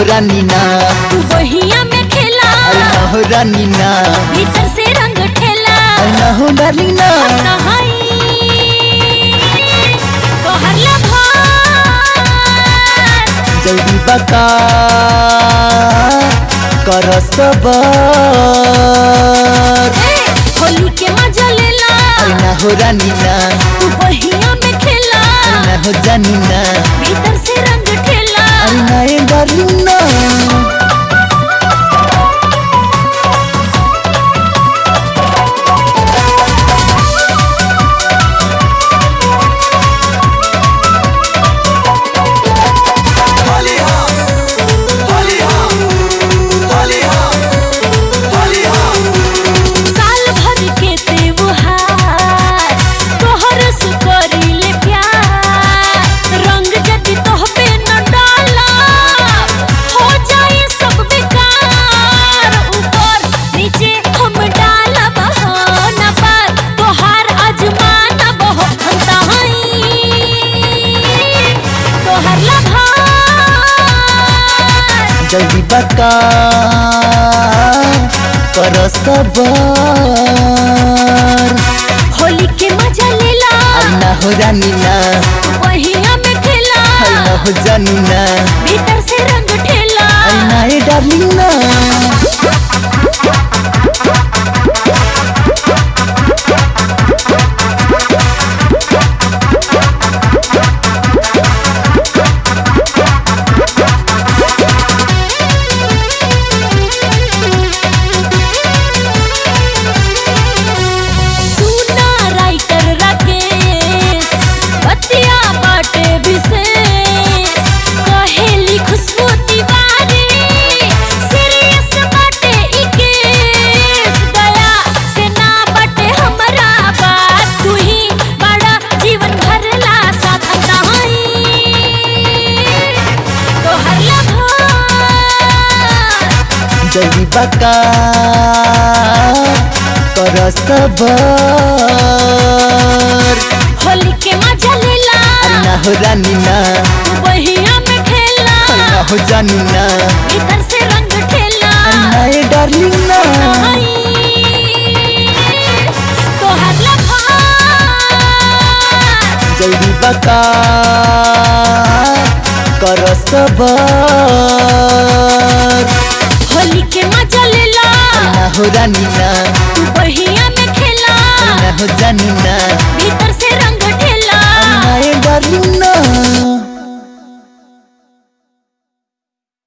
हो रानी ना, तू बहिया में खेला अरे ना हो रानी ना, भीतर से रंग ठेला अरे ना हो डार्लिंग ना, नहाई तोहर लभार जल्दी बका कर सबर, होली के मजा लेला अरे ना हो रानी ना, तू बहिया में खेला अरे ना हो जानी ना, भीतर से रंग ठेला अरे ना ये डार्लिंग ना। साल भर के त्योहार तोहर से करीले प्यार रंग जदी तोह पे न डाला हो जाए सब बेकार ऊपर नीचे हम डाला बहाना पर तोहार अजमाना बहुत हंताई तोहर लभार जल्दी बका कर सबर, होली के मजा लेला अरे ना हो रानी ना, बहिया में खेला अरे ना हो जानी ना, भीतर से रंग ठेला अरे ना ये डार्लिंग ना। सुना राइटर राकेश बतिया बाटे विशेष कहेली खुशबू तिवारी सीरियस बाटे ई केस दया से ना बाटे हमरा बात तू ही बड़ा जीवन भरला साथ नहाई तोहर लभार जल्दी बका कर सबर, होली के मजा लेला अरे ना हो रानी ना, तू बहिया में खेला अरे ना हो जानी ना, भीतर से रंग ठेला अरे ना ये डार्लिंग ना। नहाई तोहर लभार जल्दी बका कर सबर, होली के मजा लेला अरे ना हो रानी ना, तू बहिया में